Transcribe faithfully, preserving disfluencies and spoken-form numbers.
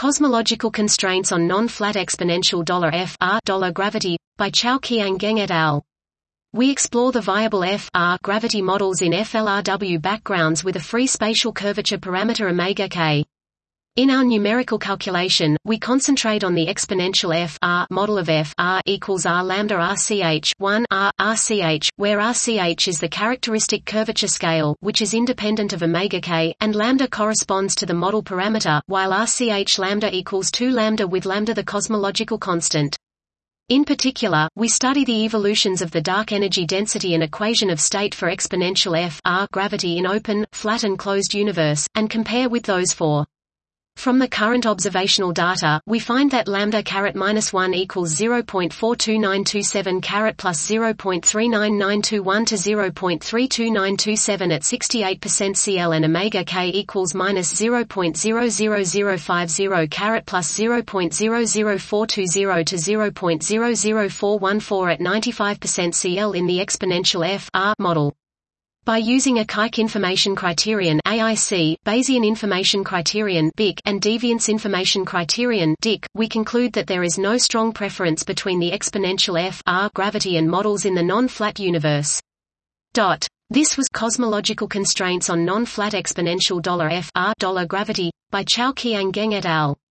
Cosmological Constraints on Non-Flat Exponential $f r dollar gravity, by Chao-Qiang Geng et al. We explore the viable F r gravity models in F L R W backgrounds with a free spatial curvature parameter omega k. In our numerical calculation, we concentrate on the exponential F r model of F r equals r lambda R C H one r R C H, where R C H is the characteristic curvature scale, which is independent of omega k, and lambda corresponds to the model parameter, while R C H lambda equals two lambda with lambda the cosmological constant. In particular, we study the evolutions of the dark energy density and equation of state for exponential F r gravity in open, flat and closed universe, and compare with those for. From the current observational data, we find that lambda caret minus one equals zero point four two nine two seven caret plus zero point three nine nine two one to zero point three two nine two seven at sixty-eight percent C L, and omega k equals minus zero point zero zero zero five zero caret plus zero point zero zero four two zero to zero point zero zero four one four at ninety-five percent C L in the exponential F r model. By using a Kike Information Criterion A I C, Bayesian Information Criterion B I C, and Deviance Information Criterion D I C, we conclude that there is no strong preference between the exponential F r gravity and models in the non-flat universe. Dot. This was Cosmological Constraints on Non-Flat Exponential $f r dollar gravity, by Chao-Qiang Geng et al.